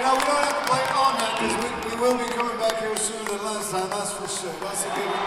Now, we don't have to play it all night because we will be coming back here sooner than last time, that's for sure. That's a good one.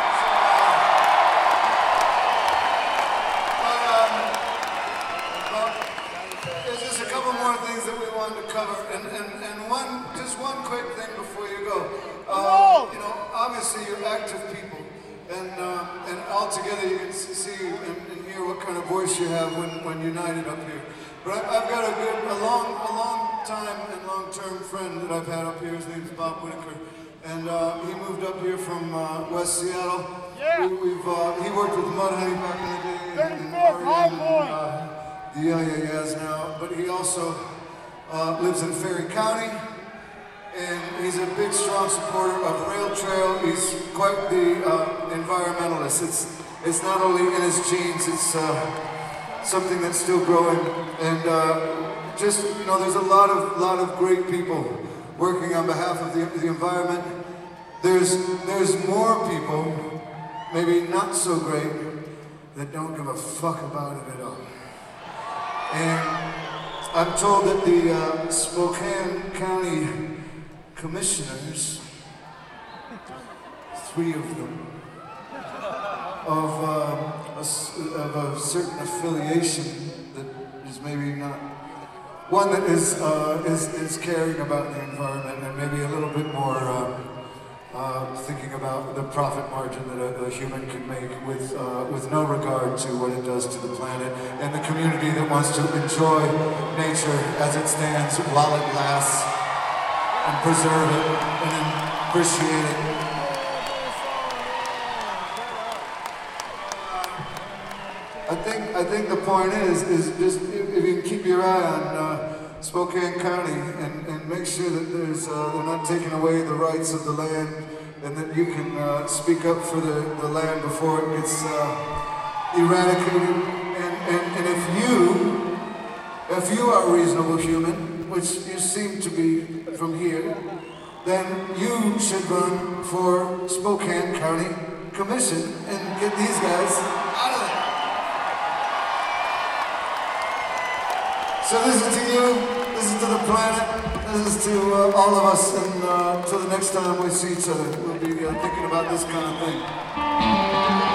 There's just a couple more things that we wanted to cover, and just one quick thing before you go. You know, obviously you're active people, and all together you can see and hear what kind of voice you have when united up here. But I've got a long time and long-term friend that I've had up here. His name's Bob Whitaker, and he moved up here from West Seattle. Yeah. He worked with Mudhoney back in the day, and the Yeah now. But he also lives in Ferry County, and he's a big, strong supporter of Rail Trail. He's quite the environmentalist. It's not only in his genes. It's something that's still growing, and just, you know, there's a lot of great people working on behalf of the environment. There's more people, maybe not so great, that don't give a fuck about it at all. And I'm told that the Spokane County commissioners, 3 of them, of a certain affiliation that is maybe not one that is caring about the environment, and maybe a little bit more thinking about the profit margin that a human can make with no regard to what it does to the planet, and the community that wants to enjoy nature as it stands while it lasts, and preserve it and appreciate it. I think the point is just if you can keep your eye on Spokane County and make sure that they're not taking away the rights of the land, and that you can speak up for the land before it gets eradicated. And if you are a reasonable human, which you seem to be from here, then you should run for Spokane County Commission and get these guys out of there. So this is to you, this is to the planet, this is to all of us, and till the next time we see each other, we'll be thinking about this kind of thing.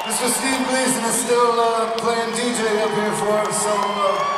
Mr. Steve Gleason is still playing DJ up here for us, so